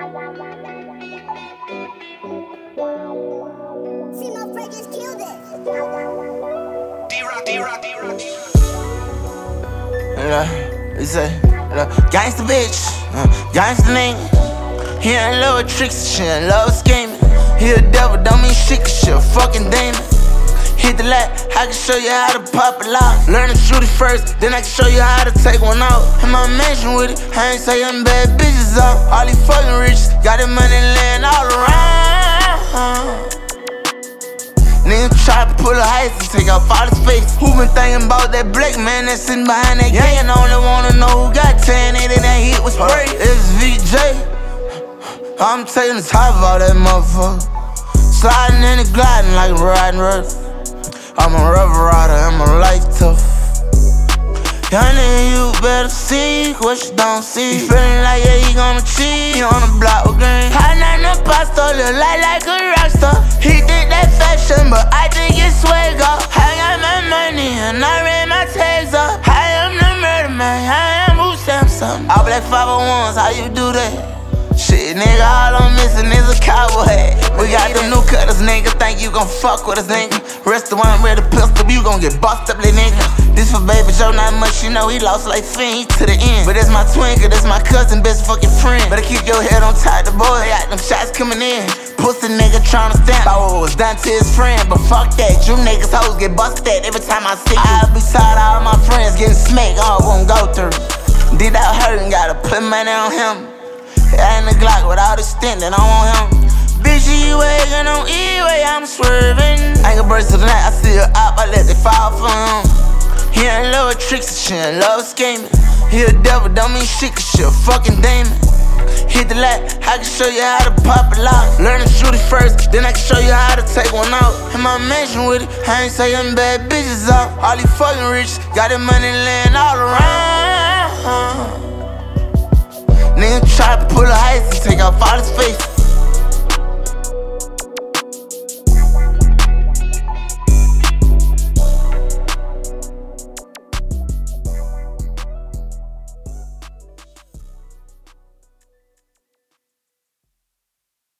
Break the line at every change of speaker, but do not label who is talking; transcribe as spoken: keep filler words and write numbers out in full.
just killed it.
D-Rock, D-Rock, D-Rock, D-Rock.
Uh, he say, uh, gangsta bitch, uh, gangsta nigga. He ain't love with tricks and shit, ain't love with scheming. He a devil, don't mean shit, cause she a fucking demon. Hit the lat, I can show you how to pop it lock. Learn to shoot it first, then I can show you how to take one out. In my mansion with it, I ain't saying bad bitches out. All these fucking rich, got the money laying all around. Nigga try to pull a heist and take off all his face. Who been thinking about that black man that's sitting behind that gang? And only wanna know who got ten and that hit with spray. It's V J. I'm taking the top of all that motherfucker. Sliding in and gliding like a riding rough. I'm a rough rider, I'm a life tough. Young nigga, you better see what you don't see. He feeling like yeah, he gonna cheat. He on the block with green. Hot night in the pasta, look like like a rockstar. He think that fashion, but I think it's swag up. I got my money and I ran my tags up. I am the murder man, I am who Samson. All black five oh ones, how you do that? Shit, nigga, all I'm missing is a cowboy. We got them new cutters, nigga. Think you gon' fuck with us, nigga. Rest the one with a pistol, you gon' get busted up, little nigga. This for Baby Joe, not much, you know he lost like Fiend to the end. But that's my twin, cause that's my cousin, best fucking friend. Better keep your head on tight, the boy got them shots coming in. Pussy nigga tryna stamp by what was done to his friend. But fuck that, you niggas hoes get busted every time I see you. I beside all my friends getting smacked, all won't go through. Did that hurtin', gotta put money on him. I ain't the Glock without a stint, then I want him. Bitch, you waggin' on E-way, I'm swerving. I ain't gon' burst to the night, I see her up, I let it fall for him. He ain't love with tricks and shit, ain't love with scheming. He a devil, don't mean shit, cause she a fucking demon. Hit the lat, I can show you how to pop it lock. Learn to shoot it first, then I can show you how to take one out. In my mansion with it, I ain't saying bad bitches out. All these fucking rich, got their money laying all around. Nigga try to pull a heist and take off all his face.